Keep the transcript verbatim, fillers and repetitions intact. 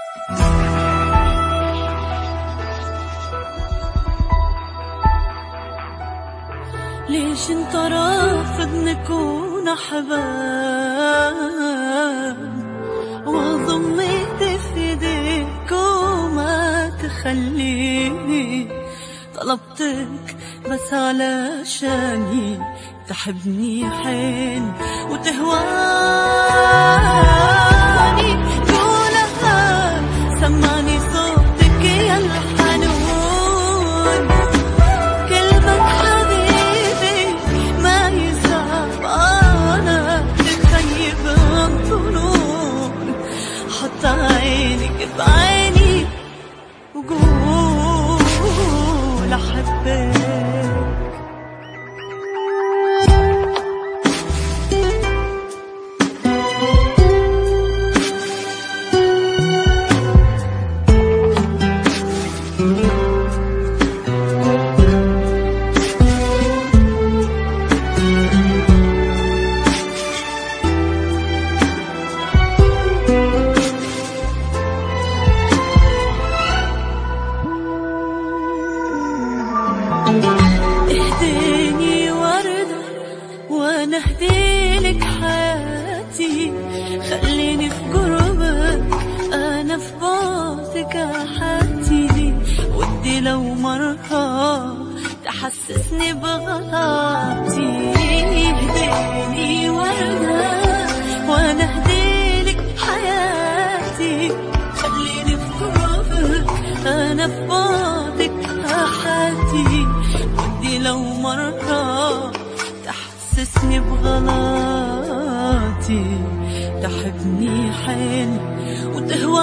ليش انت رافض نكون احباب واضم ايدي في ايديك وما تخليني؟ طلبتك بس علشاني تحبني حين وتهواني. قولها سمعني صوتك يا الحنون، كلمة حبيبي ما يصعب أنا تخيب الظنون. حط عينك بعيني وقول أحبك. اهديني وردة وانا اهديلك حياتي، خليني في قربك انا في بعدك احاتي. ودي لو مرة تحسسني بغلطي. اهديني وردة وانا اهديلك حياتي، خليني في قربك انا في بعدك احاتي. ودي لو مرة تحسسني بغلطي، تحبني حين وتهوى